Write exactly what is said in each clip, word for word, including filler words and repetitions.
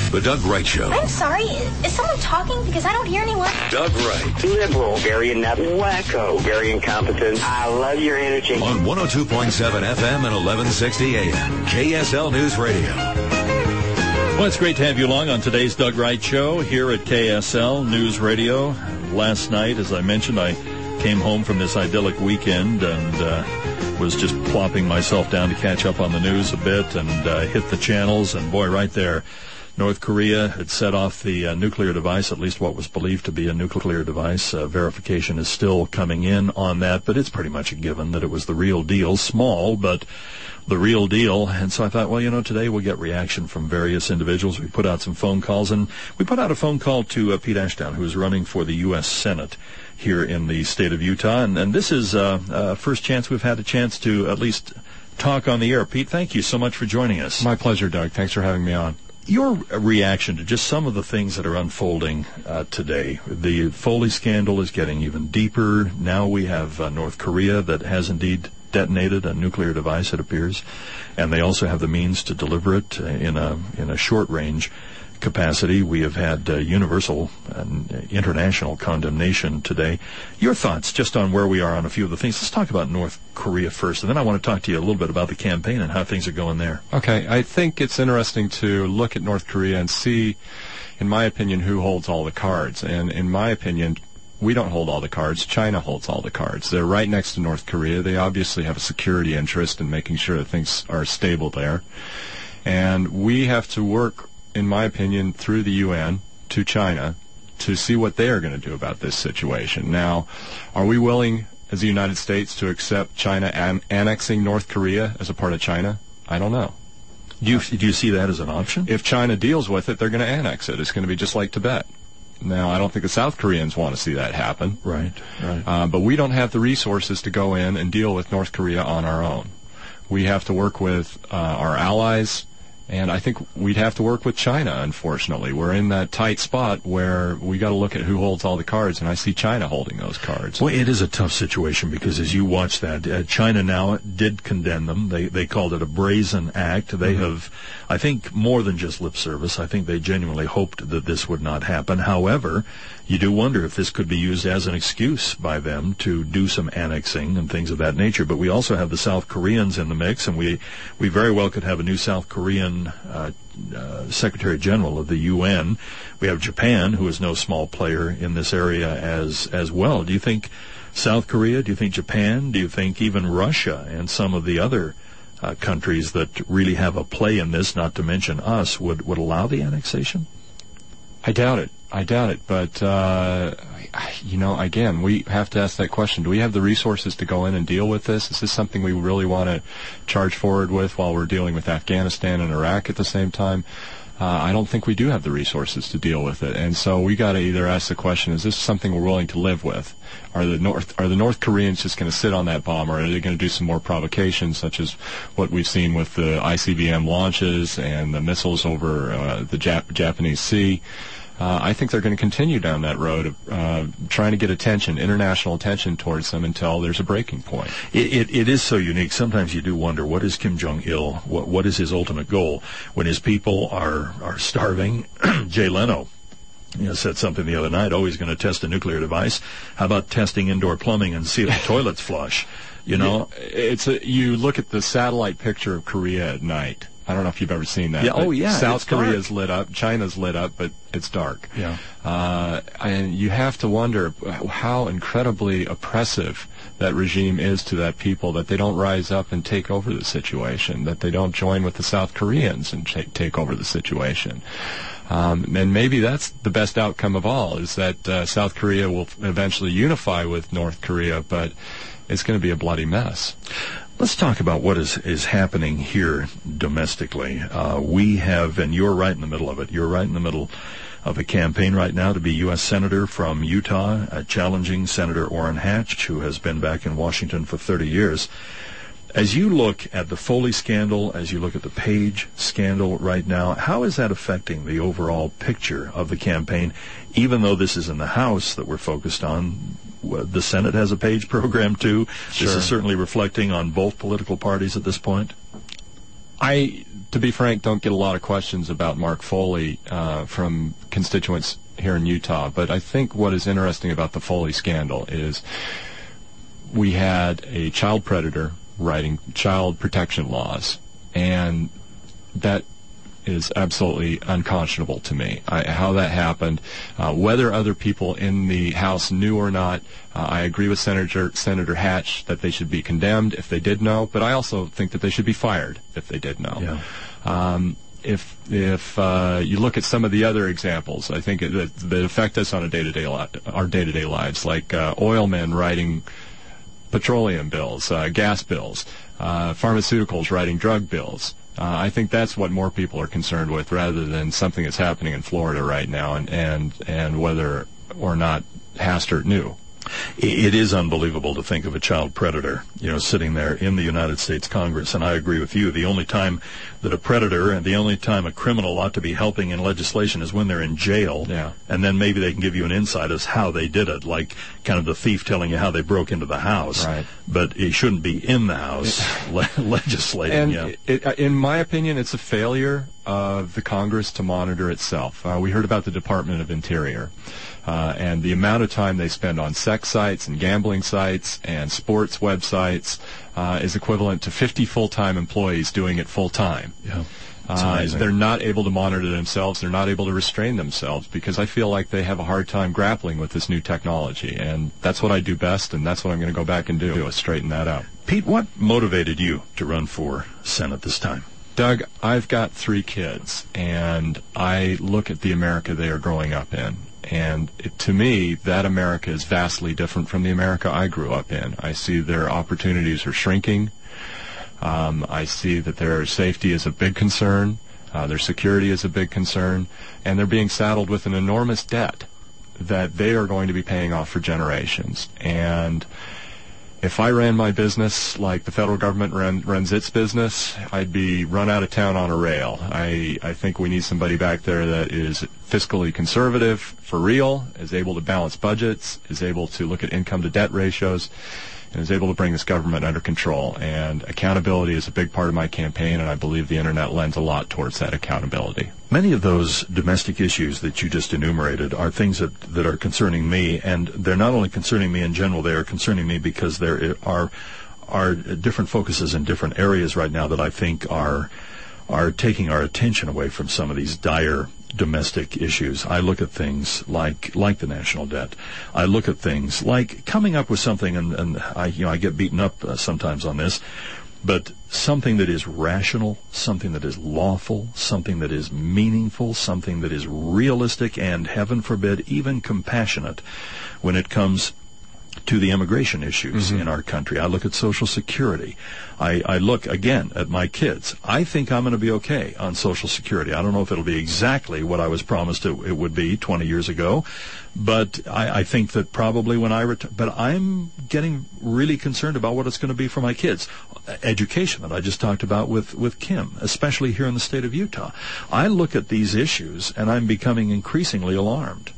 The Doug Wright Show. I'm sorry, is someone talking? Because I don't hear anyone. Doug Wright. Liberal, very inept, wacko, very incompetent. I love your energy. On one oh two point seven F M and eleven sixty A M, K S L News Radio. Well, it's great to have you along on today's Doug Wright Show here at K S L News Radio. Last night, as I mentioned, I came home from this idyllic weekend and uh, was just plopping myself down to catch up on the news a bit and uh, hit the channels. And boy, right there, North Korea had set off the uh, nuclear device, at least what was believed to be a nuclear device. Uh, verification is still coming in on that, but it's pretty much a given that it was the real deal. Small, but the real deal. And so I thought, well, you know, today we'll get reaction from various individuals. We put out some phone calls, and we put out a phone call to uh, Pete Ashdown, who is running for the U S Senate here in the state of Utah. And, and this is uh, uh, first chance we've had a chance to at least talk on the air. Pete, thank you so much for joining us. My pleasure, Doug. Thanks for having me on. Your reaction to just some of the things that are unfolding uh, today. The Foley scandal is getting even deeper. Now we have uh, North Korea that has indeed detonated a nuclear device, it appears, and they also have the means to deliver it uh, in a in a short-range capacity. We have had uh, universal and international condemnation today. Your thoughts just on where we are on a few of the things. Let's talk about North Korea first, and then I want to talk to you a little bit about the campaign and how things are going there. Okay, I think it's interesting to look at North Korea and see, in my opinion, who holds all the cards. And in my opinion, we don't hold all the cards. China holds all the cards. They're right next to North Korea. They obviously have a security interest in making sure that things are stable there. And we have to work, in my opinion, through the U N to China to see what they are going to do about this situation. Now, are we willing, as the United States, to accept China an- annexing North Korea as a part of China? I don't know. Do you, do you see that as an option? If China deals with it, they're going to annex it. It's going to be just like Tibet. Now, I don't think the South Koreans want to see that happen. Right, right. Uh, but we don't have the resources to go in and deal with North Korea on our own. We have to work with uh, our allies, and I think we'd have to work with China, unfortunately. We're in that tight spot where we got to look at who holds all the cards, and I see China holding those cards. Well, it is a tough situation because as you watch that, uh, China now did condemn them. They they called it a brazen act. They mm-hmm. have, I think, more than just lip service. I think they genuinely hoped that this would not happen. However, you do wonder if this could be used as an excuse by them to do some annexing and things of that nature. But we also have the South Koreans in the mix, and we, we very well could have a new South Korean uh, uh, Secretary General of the U N. We have Japan, who is no small player in this area as as well. Do you think South Korea, do you think Japan, do you think even Russia and some of the other uh, countries that really have a play in this, not to mention us, would, would allow the annexation? I doubt it. I doubt it, but, uh, you know, again, we have to ask that question. Do we have the resources to go in and deal with this? Is this something we really want to charge forward with while we're dealing with Afghanistan and Iraq at the same time? Uh, I don't think we do have the resources to deal with it. And so we got to either ask the question, is this something we're willing to live with? Are the North, are the North Koreans just going to sit on that bomb, or are they going to do some more provocations, such as what we've seen with the I C B M launches and the missiles over uh, the Jap- Japanese Sea? Uh, I think they're going to continue down that road of uh, trying to get attention, international attention towards them until there's a breaking point. It, it, it is so unique. Sometimes you do wonder, what is Kim Jong-il? What, what is his ultimate goal? When his people are, are starving, Jay Leno you know, said something the other night, oh, he's going to test a nuclear device. How about testing indoor plumbing and see if the toilets flush? You know, yeah, it's a, you look at the satellite picture of Korea at night. I don't know if you've ever seen that. Yeah, oh, yeah. South Korea's lit up, China's lit up, but it's dark. Yeah. Uh, and you have to wonder how incredibly oppressive that regime is to that people, that they don't rise up and take over the situation, that they don't join with the South Koreans and take, take over the situation. Um, and maybe that's the best outcome of all, is that uh, South Korea will eventually unify with North Korea, but it's going to be a bloody mess. Let's talk about what is, is happening here domestically. Uh, we have, and you're right in the middle of it, you're right in the middle of a campaign right now to be U S Senator from Utah, uh, challenging Senator Orrin Hatch, who has been back in Washington for thirty years. As you look at the Foley scandal, as you look at the Page scandal right now, how is that affecting the overall picture of the campaign, even though this is in the House that we're focused on? The Senate has a Page program, too. Sure. This is certainly reflecting on both political parties at this point. I to be frank, don't get a lot of questions about Mark Foley uh, from constituents here in Utah. But I think what is interesting about the Foley scandal is we had a child predator writing child protection laws, and that is absolutely unconscionable to me. I, how that happened, uh, whether other people in the House knew or not, uh, I agree with Senator Senator Hatch that they should be condemned if they did know, but I also think that they should be fired if they did know. Yeah. Um, if if uh, you look at some of the other examples, I think it, that, that affect us on a day-to-day li- our day-to-day lives, like uh, oil men writing petroleum bills, uh, gas bills, uh, pharmaceuticals writing drug bills. Uh, I think that's what more people are concerned with, rather than something that's happening in Florida right now, and and, and whether or not Hastert knew. It is unbelievable to think of a child predator, you know, sitting there in the United States Congress. And I agree with you. The only time that a predator and the only time a criminal ought to be helping in legislation is when they're in jail. Yeah. And then maybe they can give you an insight as how they did it, like kind of the thief telling you how they broke into the house. Right. But he shouldn't be in the house le- legislating. And yeah. it, it, in my opinion, it's a failure of the Congress to monitor itself. Uh, we heard about the Department of Interior. Uh, and the amount of time they spend on sex sites and gambling sites and sports websites uh, is equivalent to fifty full-time employees doing it full-time. Yeah, uh, they're not able to monitor themselves. They're not able to restrain themselves because I feel like they have a hard time grappling with this new technology. And that's what I do best, and that's what I'm going to go back and do, is straighten that out. Pete, what motivated you to run for Senate this time? Doug, I've got three kids, and I look at the America they are growing up in. And it, to me, that America is vastly different from the America I grew up in. I see their opportunities are shrinking. Um, I see that their safety is a big concern. Uh, their security is a big concern. And they're being saddled with an enormous debt that they are going to be paying off for generations. And if I ran my business like the federal government ran, runs its business, I'd be run out of town on a rail. I, I think we need somebody back there that is fiscally conservative for real, is able to balance budgets, is able to look at income-to-debt ratios, and is able to bring this government under control. And accountability is a big part of my campaign, and I believe the Internet lends a lot towards that accountability. Many of those domestic issues that you just enumerated are things that, that are concerning me, and they're not only concerning me in general, they are concerning me because there are are different focuses in different areas right now that I think are are taking our attention away from some of these dire domestic issues. I look at things like like the national debt. I look at things like coming up with something, and, and I you know I get beaten up uh, sometimes on this, but something that is rational, something that is lawful, something that is meaningful, something that is realistic, and heaven forbid, even compassionate when it comes to the immigration issues mm-hmm. in our country. I look at Social Security. I, I look, again, at my kids. I think I'm going to be okay on Social Security. I don't know if it'll be exactly what I was promised it, it would be twenty years ago, but I, I think that probably when I return, but I'm getting really concerned about what it's going to be for my kids. Education that I just talked about with, with Kim, especially here in the state of Utah. I look at these issues, and I'm becoming increasingly alarmed.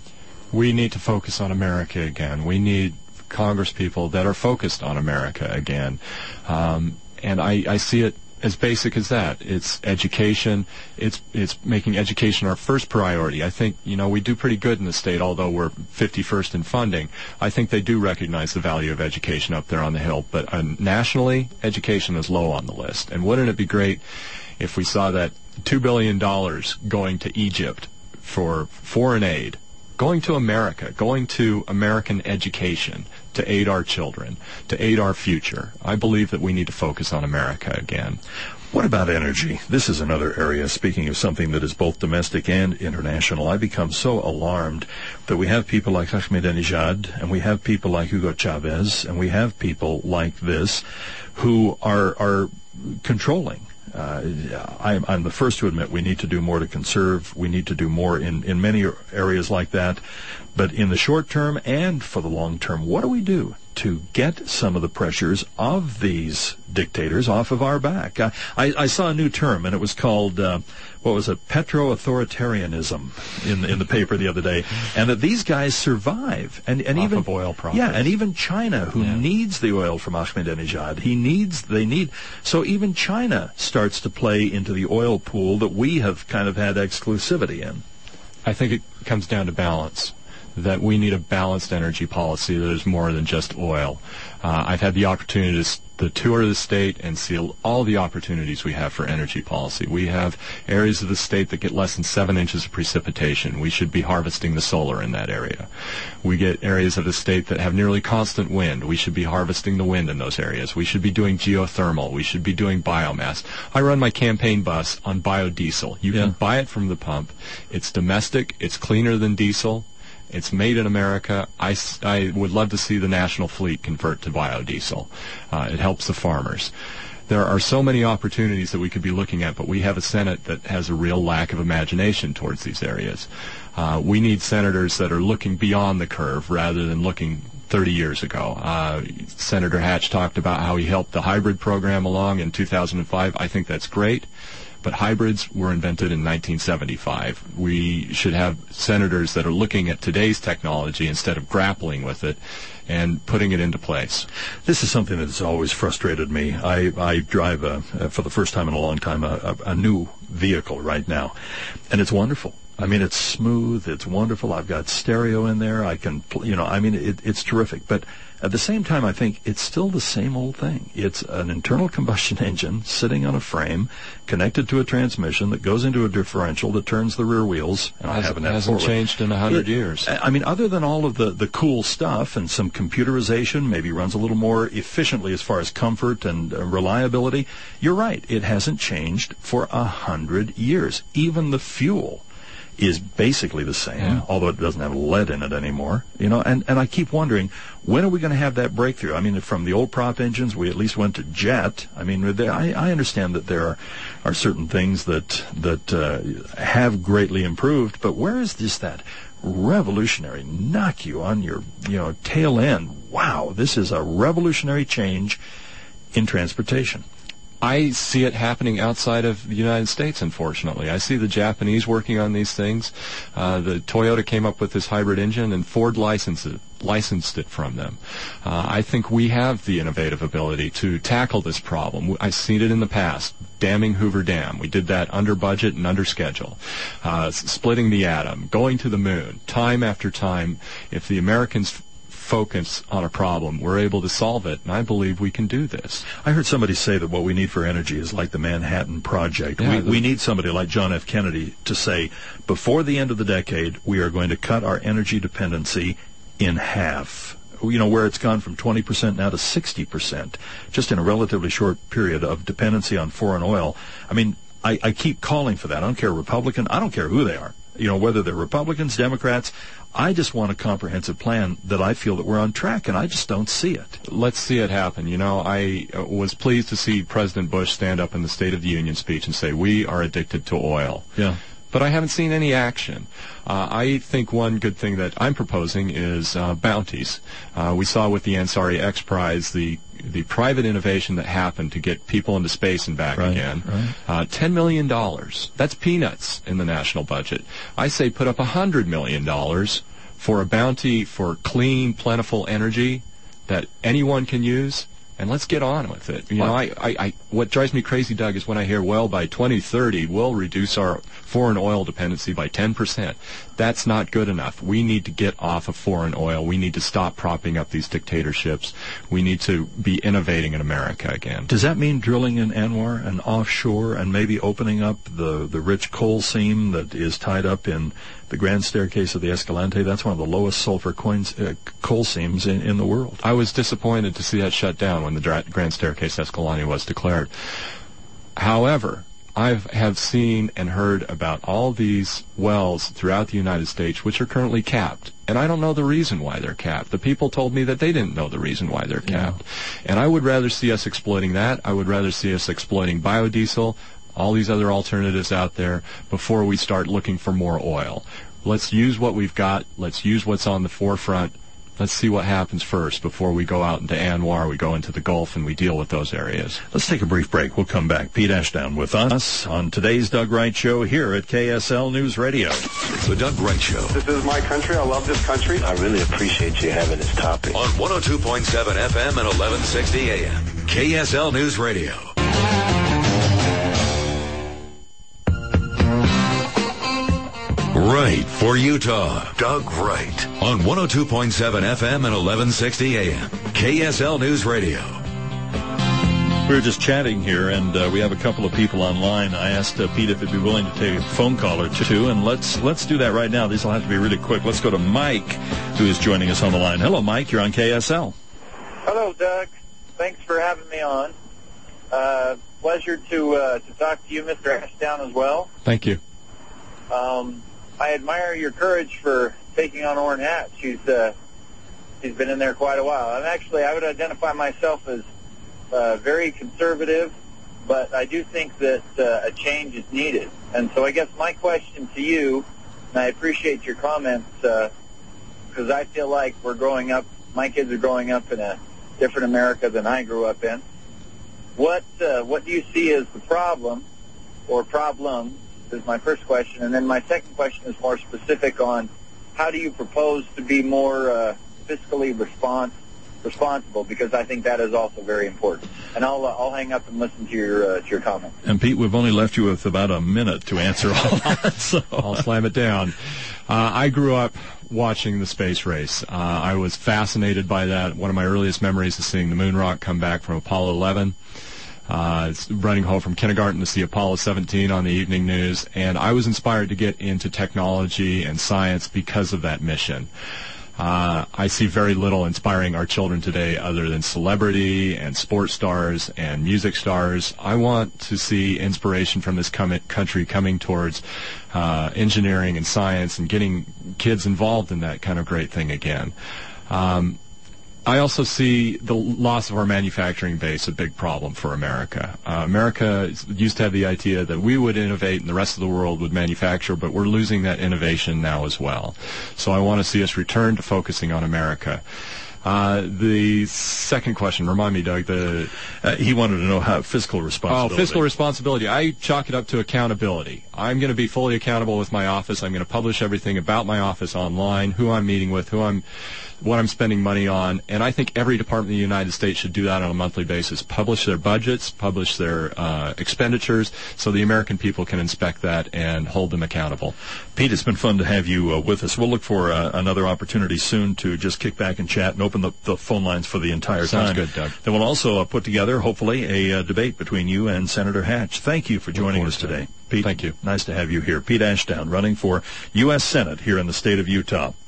We need to focus on America again. We need Congress people that are focused on America again. Um, and I, I see it as basic as that. It's education. It's it's making education our first priority. I think, you know, we do pretty good in the state, although we're fifty-first in funding. I think they do recognize the value of education up there on the Hill. But uh, nationally, education is low on the list. And wouldn't it be great if we saw that two billion dollars going to Egypt for foreign aid, going to America, going to American education to aid our children, to aid our future? I believe that we need to focus on America again. What about energy? This is another area, speaking of something that is both domestic and international. I become so alarmed that we have people like Ahmadinejad, and we have people like Hugo Chavez, and we have people like this who are, are controlling. Uh, I'm, I'm the first to admit we need to do more to conserve. We need to do more in, in many areas like that. But in the short term and for the long term, what do we do to get some of the pressures of these dictators off of our back. I, I, I saw a new term, and it was called, uh, what was it, petro-authoritarianism in, in the paper the other day, and that these guys survive. And, and off even of oil profits. Yeah, and even China, who Yeah. needs the oil from Ahmadinejad, he needs, they need, so even China starts to play into the oil pool that we have kind of had exclusivity in. I think it comes down to balance, that we need a balanced energy policy that is more than just oil. Uh, I've had the opportunity to, s- to tour the state and see all the opportunities we have for energy policy. We have areas of the state that get less than seven inches of precipitation. We should be harvesting the solar in that area. We get areas of the state that have nearly constant wind. We should be harvesting the wind in those areas. We should be doing geothermal. We should be doing biomass. I run my campaign bus on biodiesel. You Yeah. can buy it from the pump. It's domestic. It's cleaner than diesel. It's made in America. I, s- I would love to see the national fleet convert to biodiesel. Uh, it helps the farmers. There are so many opportunities that we could be looking at, but we have a Senate that has a real lack of imagination towards these areas. Uh, we need senators that are looking beyond the curve rather than looking thirty years ago. Uh, Senator Hatch talked about how he helped the hybrid program along in two thousand five. I think that's great. But hybrids were invented in nineteen seventy-five. We should have senators that are looking at today's technology instead of grappling with it and putting it into place. This is something that's always frustrated me. I, I drive, a, uh, for the first time in a long time, a, a, a new vehicle right now, and it's wonderful. I mean, it's smooth, it's wonderful. I've got stereo in there. I can, pl- you know, I mean, it, it's terrific. But at the same time, I think it's still the same old thing. It's an internal combustion engine sitting on a frame, connected to a transmission that goes into a differential that turns the rear wheels. And I Has, haven't had hasn't forward. changed in a hundred It- years. I mean, other than all of the, the cool stuff and some computerization, maybe runs a little more efficiently as far as comfort and uh, reliability, you're right. It hasn't changed for a hundred years. Even the fuel is basically the same, Yeah. although it doesn't have lead in it anymore. You know, and, and I keep wondering, when are we going to have that breakthrough? I mean, from the old prop engines, we at least went to jet. I mean, there, I, I understand that there are, are certain things that that uh, have greatly improved, but where is this that revolutionary knock you on your you know tail end? Wow, this is a revolutionary change in transportation. I see it happening outside of the United States, unfortunately. I see the Japanese working on these things. Uh, the Toyota came up with this hybrid engine, and Ford licensed it, licensed it from them. Uh, I think we have the innovative ability to tackle this problem. I've seen it in the past. Damming Hoover Dam. We did that under budget and under schedule. Uh, s- splitting the atom, going to the moon, time after time. If the Americans focus on a problem, we're able to solve it, and I believe we can do this. I heard somebody say that what we need for energy is like the Manhattan Project. Yeah, we, the- we need somebody like John F. Kennedy to say, before the end of the decade, we are going to cut our energy dependency in half. You know, where it's gone from twenty percent now to sixty percent, just in a relatively short period of dependency on foreign oil. I mean, I, I keep calling for that. I don't care Republican. I don't care who they are. You know, whether they're Republicans, Democrats. I just want a comprehensive plan that I feel that we're on track, and I just don't see it. Let's see it happen. You know, I uh, was pleased to see President Bush stand up in the State of the Union speech and say, we are addicted to oil. Yeah. But I haven't seen any action. Uh, I think one good thing that I'm proposing is uh, bounties. Uh, we saw with the Ansari X Prize the the private innovation that happened to get people into space and back Right, again. right. Uh, ten million dollars. That's peanuts in the national budget. I say put up one hundred million dollars for a bounty for clean, plentiful energy that anyone can use. And let's get on with it. You know, I, I, I, what drives me crazy, Doug, is when I hear, well, by twenty thirty, we'll reduce our foreign oil dependency by ten percent. That's not good enough. We need to get off of foreign oil. We need to stop propping up these dictatorships. We need to be innovating in America again. Does that mean drilling in Anwar and offshore and maybe opening up the, the rich coal seam that is tied up in the Grand Staircase of the Escalante? That's one of the lowest sulfur coins, uh, coal seams in, in the world. I was disappointed to see that shut down when the Dra- Grand Staircase Escalante was declared. However, I have seen and heard about all these wells throughout the United States which are currently capped. And I don't know the reason why they're capped. The people told me that they didn't know the reason why they're capped. Yeah. And I would rather see us exploiting that. I would rather see us exploiting biodiesel, all these other alternatives out there, before we start looking for more oil. Let's use what we've got. Let's use what's on the forefront. Let's see what happens first before we go out into ANWR, we go into the Gulf, and we deal with those areas. Let's take a brief break. We'll come back. Pete Ashdown with us on today's Doug Wright Show here at K S L News Radio. The Doug Wright Show. This is my country. I love this country. I really appreciate you having this topic. On one oh two point seven F M and eleven sixty A M. K S L News Radio. Right for Utah. Doug Wright. On one oh two point seven F M and eleven sixty A M. K S L News Radio. We were just chatting here, and uh, we have a couple of people online. I asked uh, Pete if he'd be willing to take a phone call or two, and let's let's do that right now. These will have to be really quick. Let's go to Mike, who is joining us on the line. Hello, Mike. You're on K S L. Hello, Doug. Thanks for having me on. Uh, pleasure to uh, to talk to you, Mister Ashdown, as well. Thank you. Um, I admire your courage for taking on Orrin Hatch. She's uh, she's been in there quite a while. And actually, I would identify myself as uh, very conservative, but I do think that uh, a change is needed. And so I guess my question to you, and I appreciate your comments, because uh, I feel like we're growing up, my kids are growing up in a different America than I grew up in. What uh, what do you see as the problem or problems? Is my first question, and then my second question is more specific on how do you propose to be more uh, fiscally response, responsible, because I think that is also very important. And I'll uh, I'll hang up and listen to your uh, to your comments. And Pete, we've only left you with about a minute to answer all that, so I'll slam it down. Uh, I grew up watching the space race. Uh, I was fascinated by that. One of my earliest memories is seeing the moon rock come back from Apollo eleven. Uh, running home from kindergarten to see Apollo seventeen on the evening news, and I was inspired to get into technology and science because of that mission. Uh, I see very little inspiring our children today other than celebrity and sports stars and music stars. I want to see inspiration from this com- country coming towards uh, engineering and science and getting kids involved in that kind of great thing again. Um, I also see the loss of our manufacturing base a big problem for America. Uh, America used to have the idea that we would innovate and the rest of the world would manufacture, but we're losing that innovation now as well. So I want to see us return to focusing on America. Uh, the second question, remind me, Doug, the... Uh, he wanted to know how fiscal responsibility. Oh, fiscal responsibility. I chalk it up to accountability. I'm going to be fully accountable with my office. I'm going to publish everything about my office online, who I'm meeting with, who I'm, what I'm spending money on, and I think every department in the United States should do that on a monthly basis. Publish their budgets, publish their uh, expenditures, so the American people can inspect that and hold them accountable. Pete, it's been fun to have you uh, with us. We'll look for uh, another opportunity soon to just kick back and chat and open the, the phone lines for the entire Sounds time. Sounds good, Doug. Then we'll also uh, put together, hopefully, a uh, debate between you and Senator Hatch. Thank you for joining us today. Pete, thank you. Nice to have you here. Pete Ashdown, running for U S Senate here in the state of Utah.